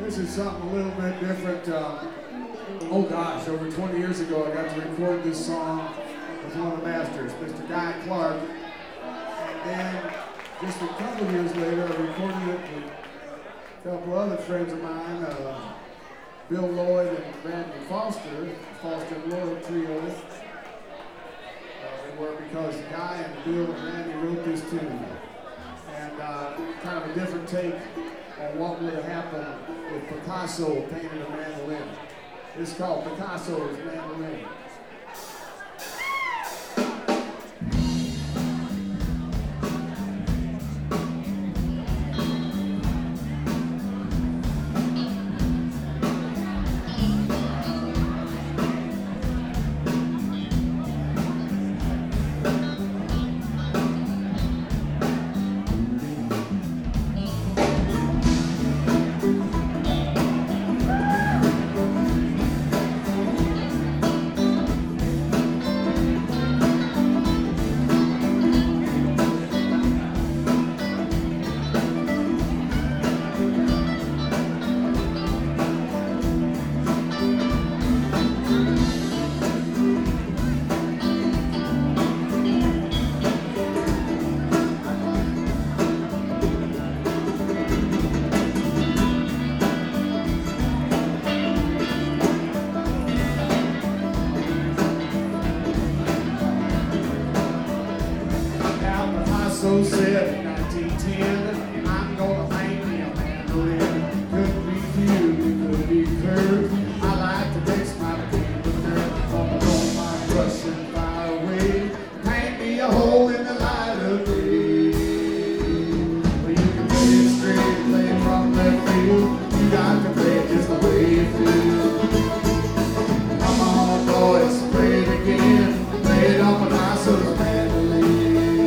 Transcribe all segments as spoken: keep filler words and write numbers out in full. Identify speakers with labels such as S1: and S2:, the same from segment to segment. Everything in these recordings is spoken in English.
S1: This is something a little bit different. Uh, oh gosh, over twenty years ago I got to record this song with one of the masters, Mister Guy Clark. And then just a couple of years later I recorded it with a couple other friends of mine, uh, Bill Lloyd and Randy Foster, Foster and Lloyd trio. Uh, they were because Guy and Bill and Randy wrote this tune. And uh, kind of a different take on what would have happened if Picasso painted a mandolin. It's called Picasso's Mandolin. So said in nineteen ten, I'm gonna paint me a mandolin. Could be cute, it could be curved. I like to mix my paint with dirt. I'll roll my brush and fire away. Paint me a hole in the light of day. Well, you can play it straight, play it from left field. You got to play it just the way you feel. Come on, boys, play it again. Play it on Picasso's mandolin.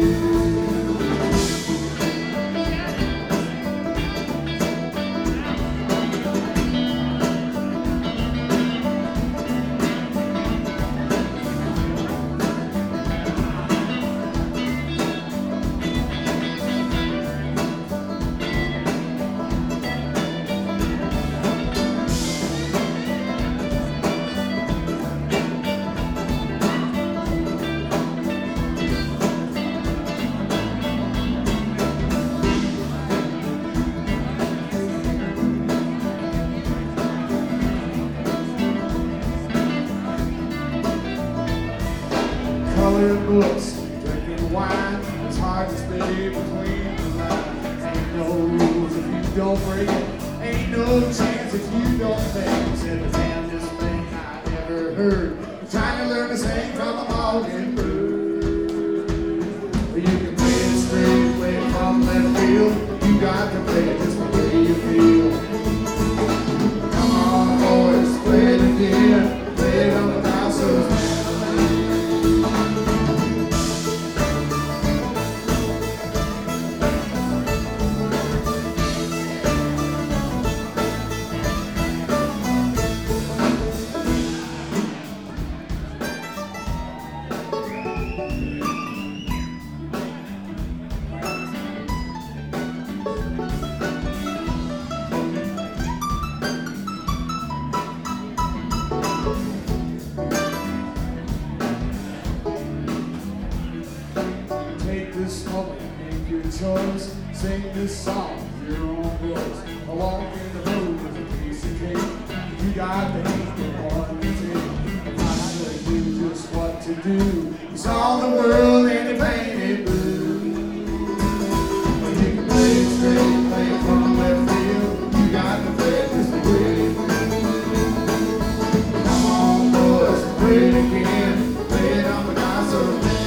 S1: Coloring books, drinking wine, it's hard to stay between the lines. Ain't no rules if you don't break it, ain't no chance if you don't think. Said the damnedest thing I ever heard, trying to learn to sing from a mockingbird. You can play it straight, play it from left field, you got to play it just the way you feel. Come on boys, play it again, play it on the Picasso's mandolin. This moment, make your choice. Sing this song with your own voice. A walk in the road with a piece of cake. You got the hate and one to take. I show you just what to do. You saw the world and you painted blue. But you can play it straight, play it from left field. You got to play it just the way you feel. Come on, boys, play it again. Play it on Picasso's mandolin.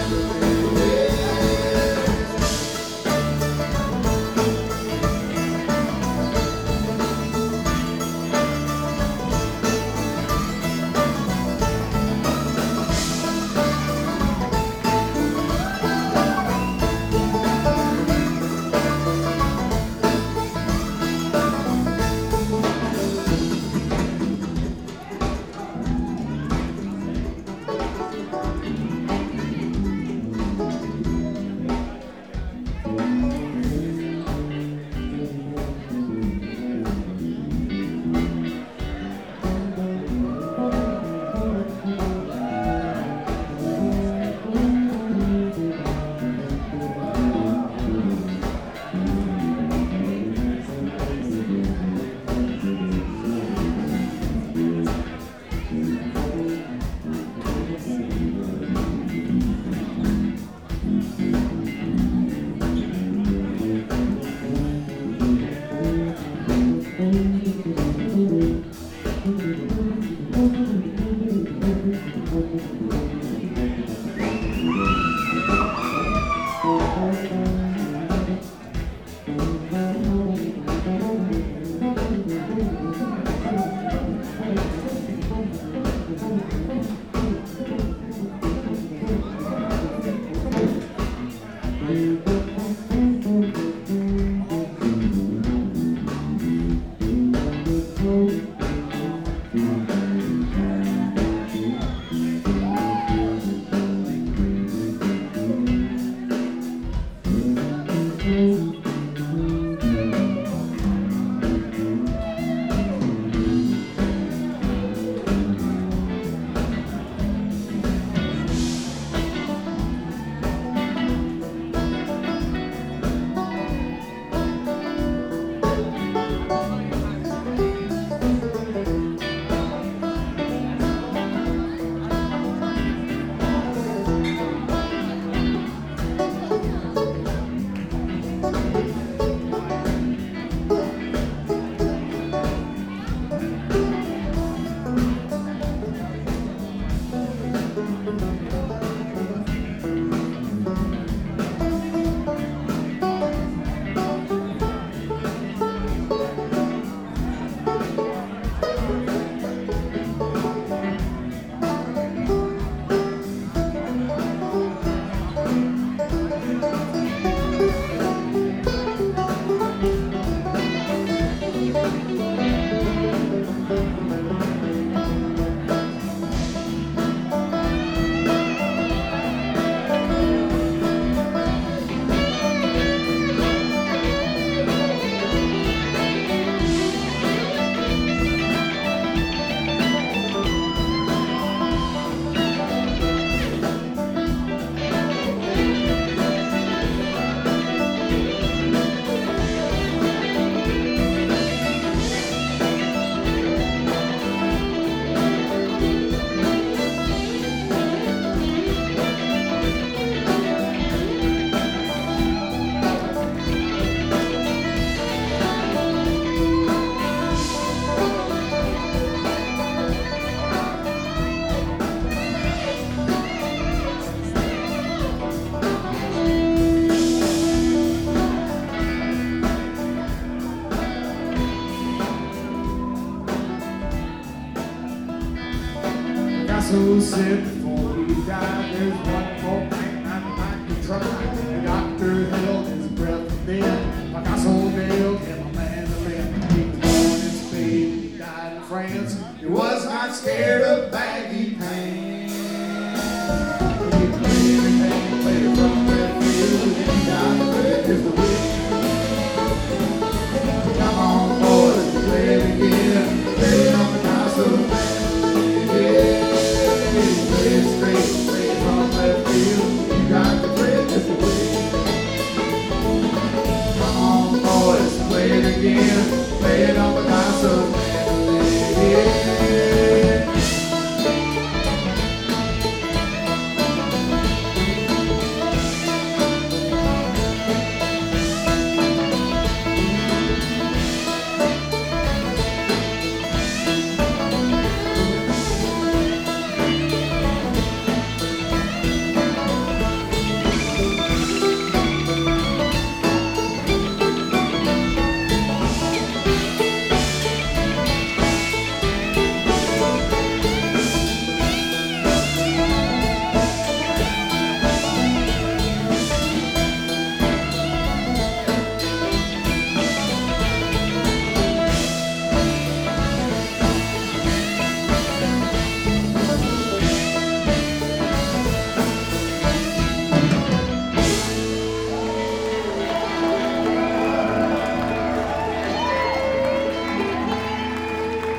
S1: Picasso said before he died, there's one more thing I might be trying. The doctor held his breath then. Picasso nailed him a mandolin. He was born in Spain, he died in France. He was not scared of bad